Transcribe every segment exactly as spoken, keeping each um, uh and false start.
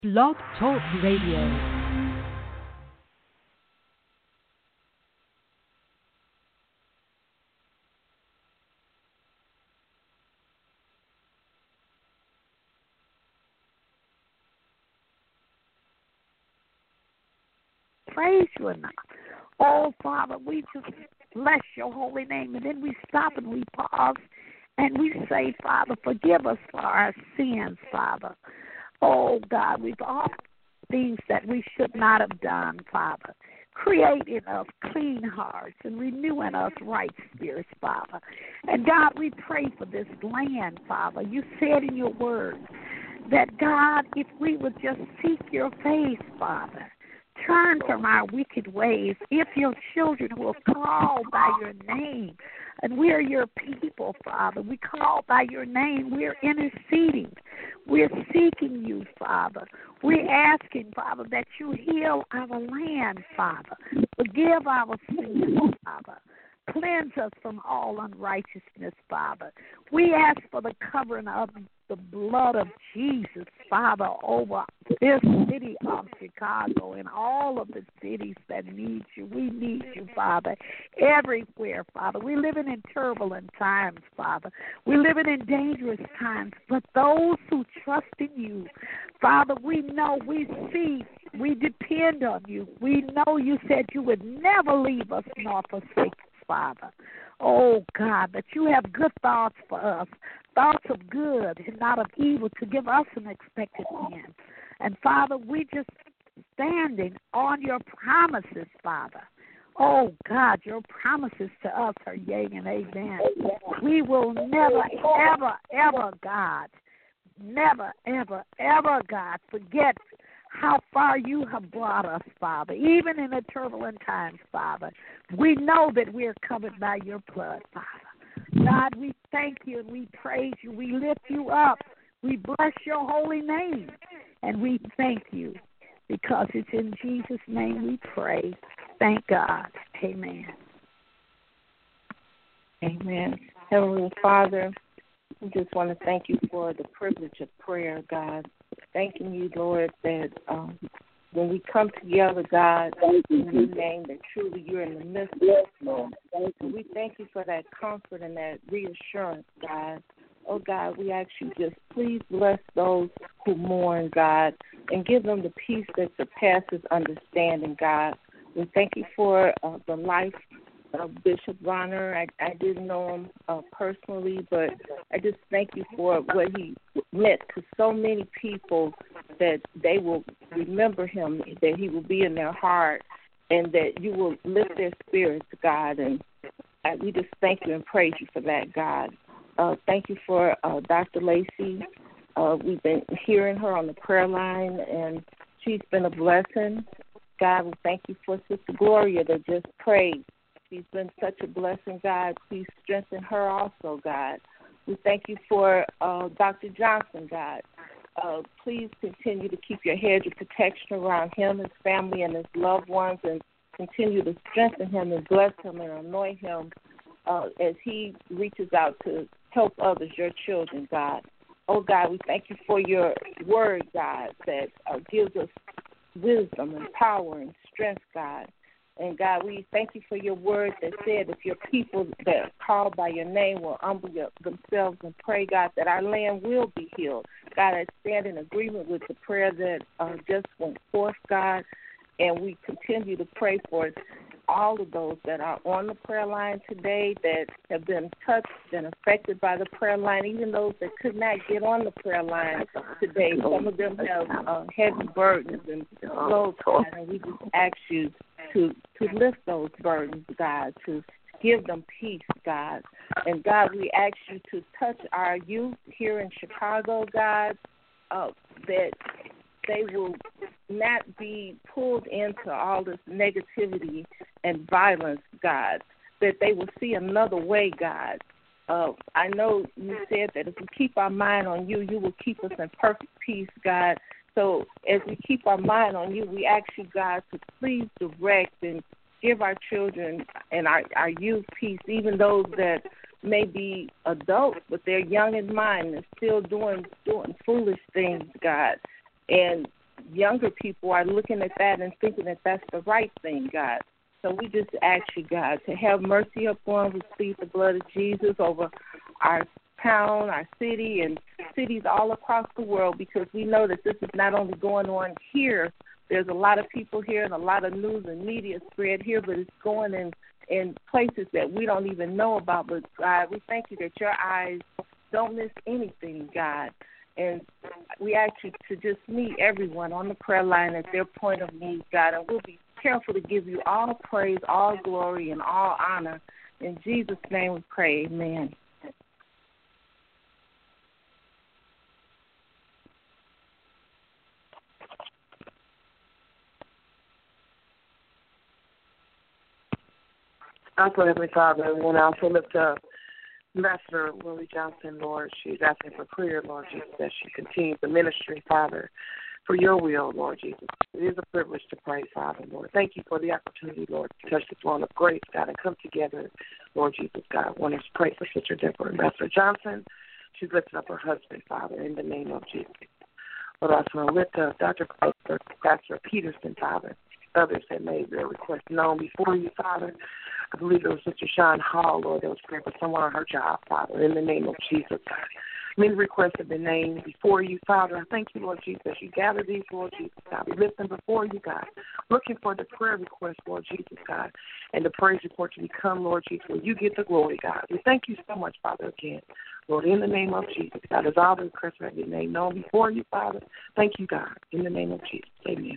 Blog Talk Radio. Praise you enough. Oh, Father, we just bless your holy name. And then we stop and we pause and we say, Father, forgive us for our sins, Father. Oh, God, we've all things that we should not have done, Father. Create in us clean hearts and renew in us right spirits, Father. And, God, we pray for this land, Father. You said in your word that, God, if we would just seek your face, Father, turn from our wicked ways, if your children will call by your name, and we are your people, Father. We call by your name. We're interceding. We're seeking you, Father. We're asking, Father, that you heal our land, Father. Forgive our sins, Father. Cleanse us from all unrighteousness, Father. We ask for the covering of the blood of Jesus, Father, over this city of Chicago and all of the cities that need you. We need you, Father, everywhere, Father. We're living in turbulent times, Father. We're living in dangerous times. But those who trust in you, Father, we know, we see, we depend on you. We know you said you would never leave us nor forsake us, Father. Oh, God, that you have good thoughts for us, thoughts of good and not of evil, to give us an expected end. And, Father, we just standing on your promises, Father. Oh, God, your promises to us are yea and amen. We will never, ever, ever, God, never, ever, ever, God, forget how far you have brought us, Father, even in the turbulent times, Father. We know that we're covered by your blood, Father. God, we thank you and we praise you. We lift you up. We bless your holy name. And we thank you because it's in Jesus' name we pray. Thank God. Amen. Amen. Heavenly Father, we just want to thank you for the privilege of prayer, God. Thanking you, Lord, that um, when we come together, God, in your name, that truly you're in the midst of us, Lord. And we thank you for that comfort and that reassurance, God. Oh, God, we ask you just please bless those who mourn, God, and give them the peace that surpasses understanding, God. We thank you for uh, the life of Bishop Bonner. I, I didn't know him uh, personally, but I just thank you for what he meant to so many people, that they will remember him, that he will be in their heart, and that you will lift their spirits, God. And uh, we just thank you and praise you for that, God. Uh, thank you for uh, Doctor Lacey. Uh, we've been hearing her on the prayer line, and she's been a blessing. God, we thank you for Sister Gloria that just prayed. She's been such a blessing, God. Please strengthen her also, God. We thank you for uh, Doctor Johnson, God. Uh, please continue to keep your hedge of protection around him, his family, and his loved ones, and continue to strengthen him and bless him and anoint him uh, as he reaches out to help others, your children, God. Oh, God, we thank you for your word, God, that uh, gives us wisdom and power and strength, God. And, God, we thank you for your word that said if your people that are called by your name will humble your, themselves and pray, God, that our land will be healed. God, I stand in agreement with the prayer that uh, just went forth, God, and we continue to pray for all of those that are on the prayer line today that have been touched and affected by the prayer line, even those that could not get on the prayer line today. Some of them have uh, heavy burdens and loads, God, and we just ask you to, to lift those burdens, God, to give them peace, God. And, God, we ask you to touch our youth here in Chicago, God, uh, that they will not be pulled into all this negativity and violence, God, that they will see another way, God. Uh, I know you said that if we keep our mind on you, you will keep us in perfect peace, God. So as we keep our mind on you, we ask you, God, to please direct and give our children and our, our youth peace, even those that may be adults, but they're young in mind and still doing doing foolish things, God. And younger people are looking at that and thinking that that's the right thing, God. So we just ask you, God, to have mercy upon, we plead the blood of Jesus over our town, our city, and cities all across the world, because we know that this is not only going on here. There's a lot of people here and a lot of news and media spread here, but it's going in, in places that we don't even know about. But, God, we thank you that your eyes don't miss anything, God. And we ask you to just meet everyone on the prayer line at their point of need, God, and we'll be careful to give you all praise, all glory, and all honor. In Jesus' name we pray, amen. Also, Heavenly Father, everyone else who lift up Ambassador Willie Johnson, Lord. She's asking for prayer, Lord Jesus, that she continues the ministry, Father, for your will, Lord Jesus. It is a privilege to pray, Father, Lord. Thank you for the opportunity, Lord, to touch the throne of grace, God, and come together, Lord Jesus, God. I want to pray for Sister Deborah Ambassador Johnson. She's lifting up her husband, Father, in the name of Jesus. Lord, I also want to lift up Doctor Pastor, Pastor Peterson, Father. Others that made their request known before you, Father. I believe it was Sister Sean Hall, Lord, that was praying for someone on her job, Father, in the name of Jesus, God. Many requests have been named before you, Father. I thank you, Lord Jesus, as you gather these, Lord Jesus, God. We lift them before you, God, looking for the prayer request, Lord Jesus, God, and the praise report to become, Lord Jesus, where you get the glory, God. We thank you so much, Father, again. Lord, in the name of Jesus, God, as all the requests have been made known before you, Father, thank you, God, in the name of Jesus. Amen.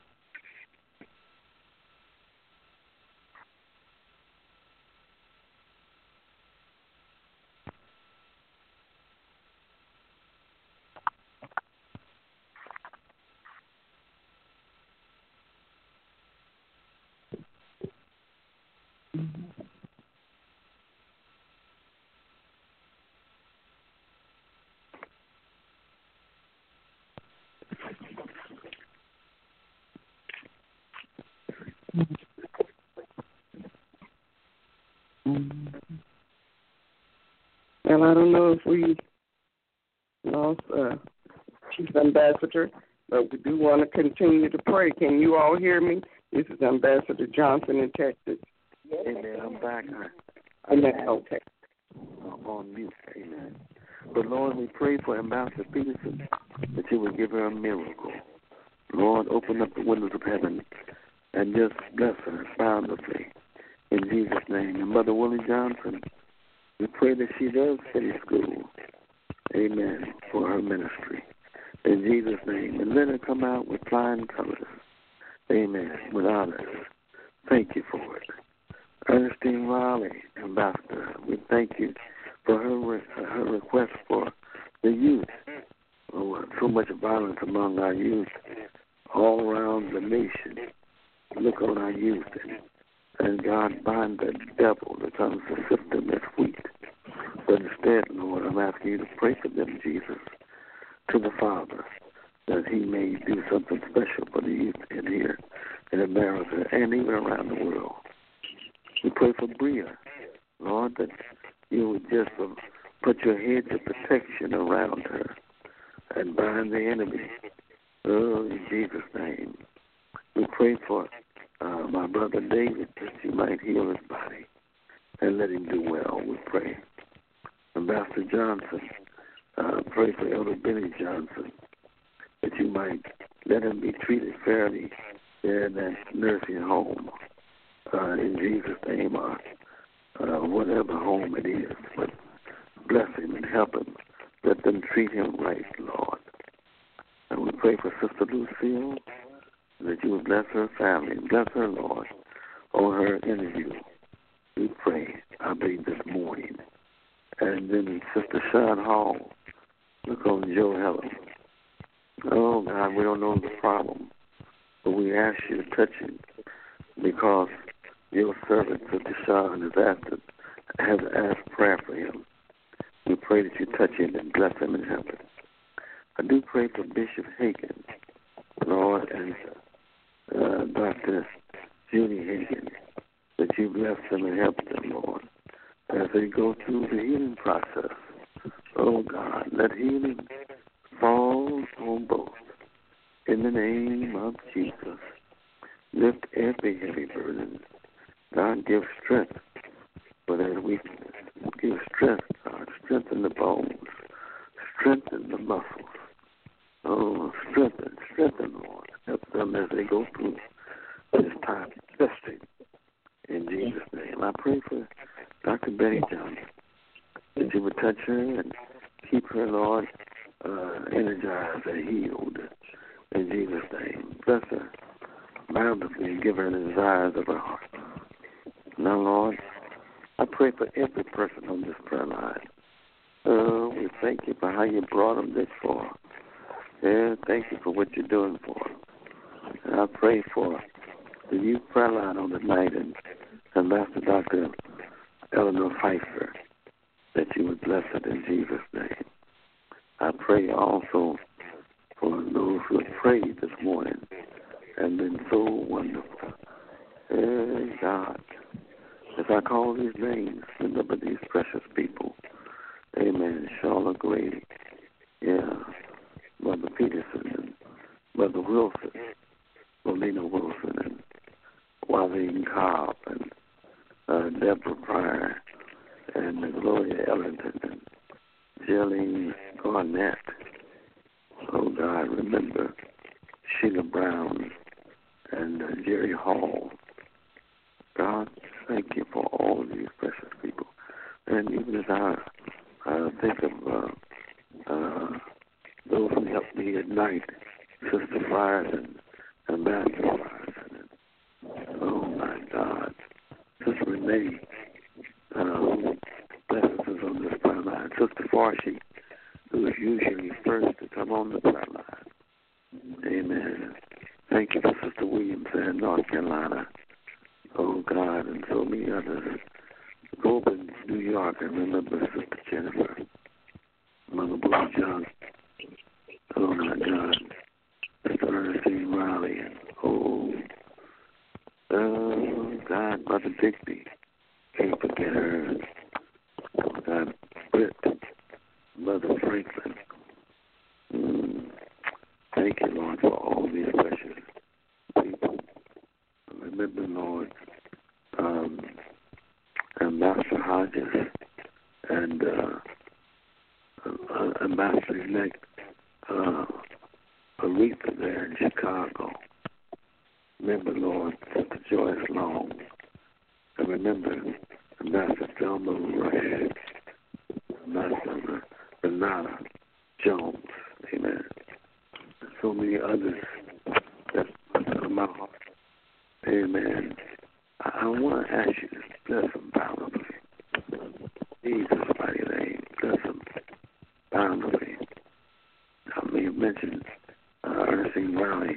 And I don't know if we lost uh, Chief Ambassador, but we do want to continue to pray. Can you all hear me? This is Ambassador Johnson in Texas. Amen. I'm back. Amen. Okay. I'm on mute. Amen. But Lord, we pray for Ambassador Peterson that you would give her a miracle. Lord, open up the windows of heaven and just bless her bountifully. In Jesus' name. And Mother Willie Johnson, we pray that she does finish school. Amen. For her ministry. In Jesus' name. And let her come out with flying colors. Amen. With honors. Thank you for it. Ernestine Riley, Ambassador, we thank you for her re- her request for the youth. Oh, so much violence among our youth all around the nation. Look on our youth and, and God bind the devil that comes to sift them as wheat. But instead, Lord, I'm asking you to pray for them, Jesus, to the Father, that he may do something special for the youth in here in America and even around the world. We pray for Bria, Lord, that you would just uh, put your hedge of protection around her and bind the enemy. Oh, in Jesus' name. We pray for uh, my brother David, that you might heal his body and let him do well. We pray. Ambassador Johnson, uh, pray for Elder Benny Johnson, that you might let him be treated fairly there in that nursing home. Uh, in Jesus' name, or uh, whatever home it is, but bless him and help him. Let them treat him right, Lord. And we pray for Sister Lucille, that you would bless her family and bless her, Lord, on her interview. We pray, I believe, this morning. And then Sister Sean Hall, look on Joe Helen. Oh, God, we don't know the problem, but we ask you to touch him because your servant, Sister Sean, has asked, has asked prayer for him. We pray that you touch him and bless him and help him. I do pray for Bishop Hagan, Lord, and uh, Doctor Judy Hagan, that you bless them and help them, Lord, as they go through the healing process. Oh, God, let healing fall on both in in the name of Jesus. Lift every heavy burden. God, give strength for that weakness. Give strength, God. Strengthen the bones. Strengthen the muscles. Oh, strengthen, strengthen, Lord. Help them as they go through this time of testing. In Jesus' name. I pray for Doctor Betty Johnson, that you would touch her and keep her, Lord, uh, energized and healed. In Jesus' name. Bless her bountifully and give her the desires of her heart. Now, Lord, I pray for every person on this prayer line. Uh, we thank you for how you brought them this far. Yeah, thank you for what you're doing for them. And I pray for the youth prayer line on the night and, and Master Doctor Eleanor Pfeiffer, that you would bless it in Jesus' name. I pray also for those who have prayed this morning and been so wonderful. Hey, God, as I call these names, remember these precious people. Amen. Charlotte Grady, yeah, Mother Peterson, and Mother Wilson, Molina Wilson, and Wazine Cobb, and uh, Deborah Pryor, and Gloria Ellington, and Jillian Garnett. Oh, God, remember Sheila Brown and uh, Jerry Hall. God, thank you for all of these precious people. And even as I uh, think of uh, uh, those who helped me at night, Sister Fryers and Ambassador Fryers. And, oh, my God. Sister Renee, uh, blessings on this prayer line. Sister Farshie, who is usually first to come on the prayer line. Amen. Thank you for Sister Williams in North Carolina. Oh, God, and so many others. Go up in New York and remember Sister Jennifer, Mother Blue John. Oh, my God. Sister Ernestine Riley. And, oh, oh, God, Mother Digby. Can't forget her. Oh, God, Britt, Mother Franklin. Mm. Thank you, Lord, for all these precious people. Remember, Lord, um, Ambassador Hodges and uh, uh, Ambassador-elect uh, Aretha there in Chicago. Remember, Lord, Sister Joyce Long. And remember, Ambassador Thelma Rush, Ambassador Renata Jones. Amen. And so many others that's in my heart. Amen. I, I want to ask you to bless them bountifully. Jesus' mighty name. Bless them bountifully. I may have mentioned uh, Ernestine Riley,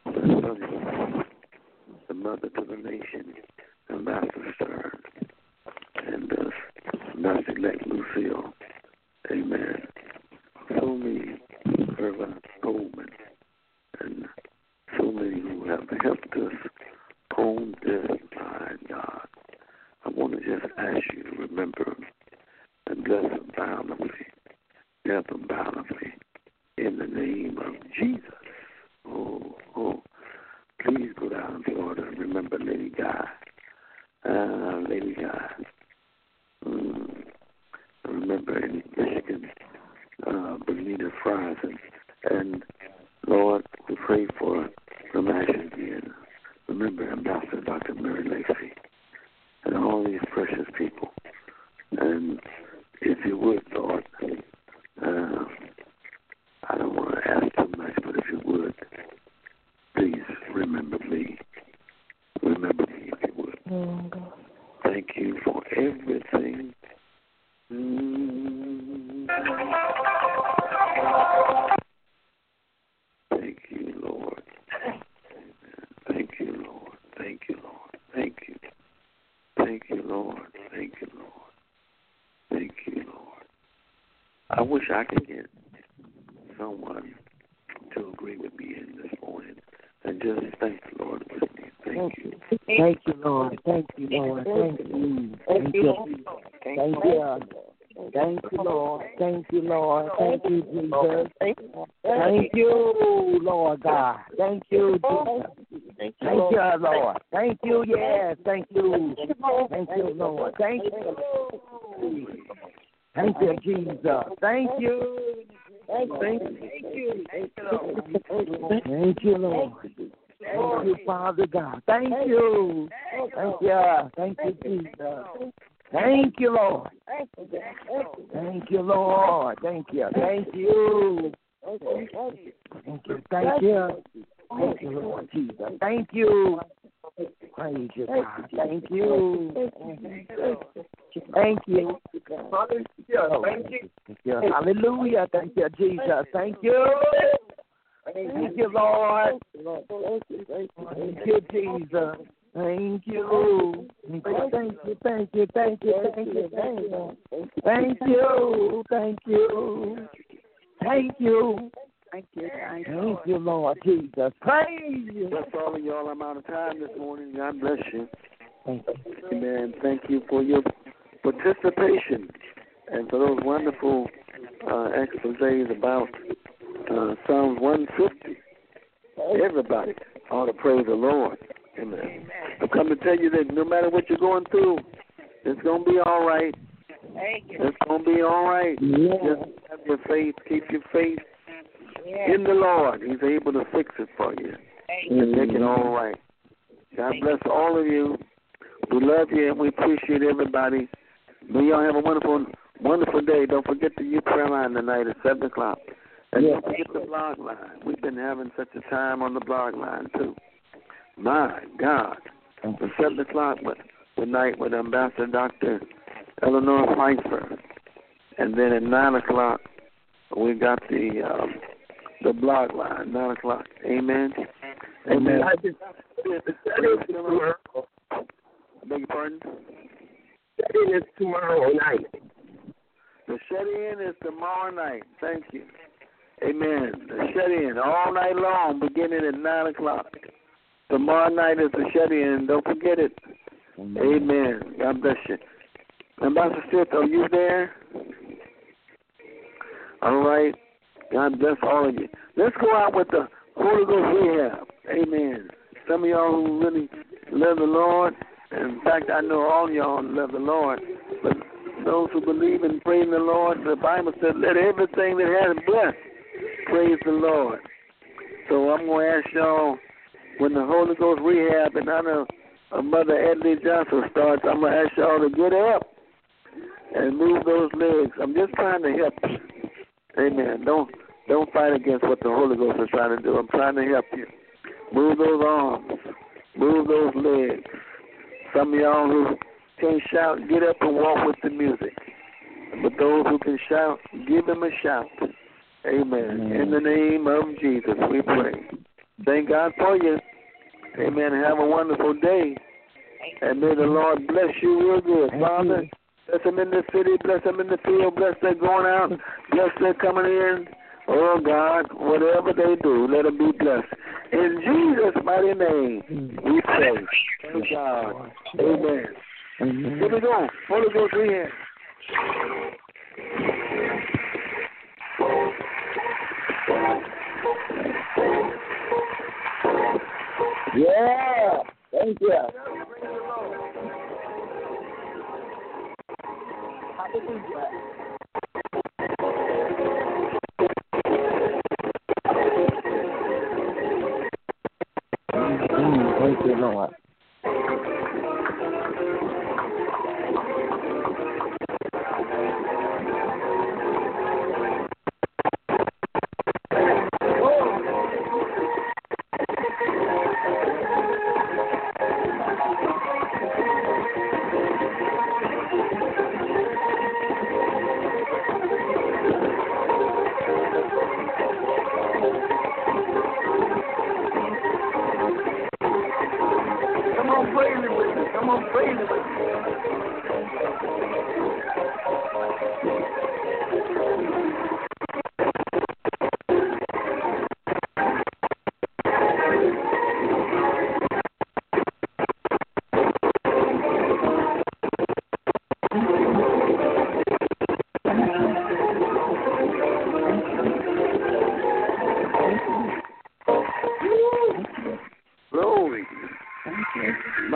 the mother to the nation, Ambassador Stern, and uh, Ambassador-elect Lucille. Amen. So many, Irvin Goldman, and so many who have helped us on this line, God. I want to just ask you to remember them and bless them bountifully. Help them bountifully in the name of Jesus. Oh, oh. Please go down in Florida and remember Lady Guy. Uh, Lady Guy. Mm. Remember in Michigan, uh, Benita Fries. And, and Lord, we pray for Ramesh again. Remember Ambassador Doctor Mary Lacey and all these precious people. And if you would, Lord, uh, I don't want to ask too much, but if you would, please remember me. Remember me if you would. Mm-hmm. Thank you for everything. Mm-hmm. Thank you, Lord. Thank you, Lord. Thank you, Lord. Thank you. Thank you, Lord. Thank you, Lord. Thank you, Lord. I wish I could get someone to agree with me in this morning and just thank the Lord with me. Thank you. Thank you, Lord. Thank you, Lord. Thank you. Thank you. Thank you. Thank you, Lord. Thank you, Lord. Thank you, Jesus. Thank you, Lord God. Thank you, Jesus. Thank you, Lord. Thank you, yes. Thank you. Thank you, Lord. Thank you. Thank you, Jesus. Thank you. Thank you. Thank you, Lord. Thank you, Father God. Thank you. Thank you. Thank you, Jesus. Thank you, Lord. Thank you, Lord. Thank you. Thank you. Thank you. Thank you. Thank you, Lord Jesus. Thank you. Praise you, God. Thank you. Thank you. Thank you. Hallelujah. Thank you, Jesus. Thank you. Thank you, Lord. Thank you, Jesus. Thank you. Thank you, thank you, thank you, thank you, thank you, thank you. Thank you, thank you. Thank you. Thank you, thank you. Thank you, Lord Jesus. Praise you. That's all of y'all. I'm out of time this morning. God bless you. Amen. Thank you for your participation and for those wonderful uh, exposés about uh, Psalms one fifty. Everybody ought to praise the Lord. Amen. I've come to tell you that no matter what you're going through, it's going to be all right. It's going to be all right. Yeah. Just have your faith. Keep your faith yeah. in the Lord. He's able to fix it for you and make it all right. God bless all of you. We love you and we appreciate everybody. May y'all have a wonderful, wonderful day. Don't forget the youth prayer line tonight at seven o'clock. And yeah. don't forget the blog line. We've been having such a time on the blog line, too. My God. At seven o'clock tonight with Ambassador Doctor Eleanor Pfeiffer. And then at nine o'clock, we got the um, the blog line, nine o'clock. Amen. Amen. I just, the study is tomorrow. I beg your pardon? Study is tomorrow night. The shut-in is tomorrow night. Thank you. Amen. The shut-in all night long, beginning at nine o'clock. Tomorrow night is the shut-in. Don't forget it. Amen. Amen. God bless you. Ambassador Smith, are you there? All right. God bless all of you. Let's go out with the Holy Ghost rehab. Amen. Some of y'all who really love the Lord, in fact, I know all of y'all love the Lord, but those who believe in praising the Lord, the Bible said, let everything that has breath praise the Lord. So I'm going to ask y'all, when the Holy Ghost rehab in honor of Mother Edley Johnson starts, I'm going to ask y'all to get up and move those legs. I'm just trying to help you. Amen. Don't don't fight against what the Holy Ghost is trying to do. I'm trying to help you. Move those arms. Move those legs. Some of y'all who can't shout, get up and walk with the music. But those who can shout, give them a shout. Amen. Amen. In the name of Jesus, we pray. Thank God for you. Amen. Have a wonderful day. And may the Lord bless you real good. Thank Father, you. bless them in the city, bless them in the field, bless them going out, bless them coming in. Oh, God, whatever they do, let them be blessed. In Jesus' mighty name, we pray. Thank God. Amen. Amen. Here we go. Holy Ghost rehab. Yeah. Thank you. Hallelujah. Mm, thank you, Lord.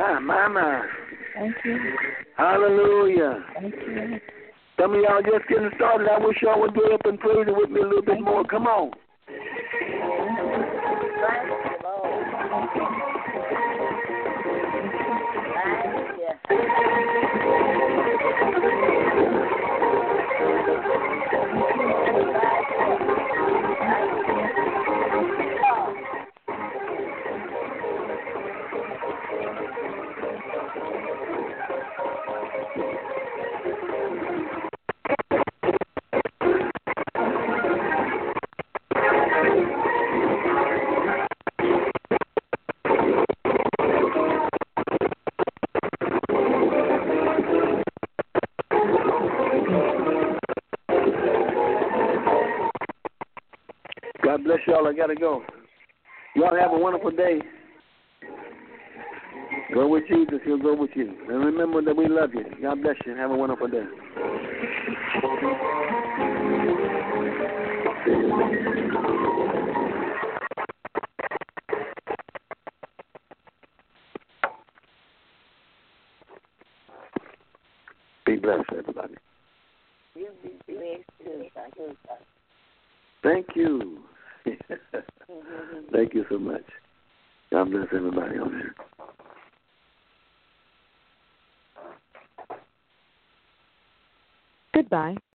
My, my, my. Thank you. Hallelujah. Thank you. Some of y'all just getting started. I wish y'all would get up and praise it with me a little bit more. Come on. God bless y'all. I got to go. Y'all have a wonderful day. Go with Jesus. He'll go with you. And remember that we love you. God bless you. Have a wonderful day. Be blessed, everybody. You be blessed too. Thank you. Thank you so much. God bless everybody on here. Goodbye.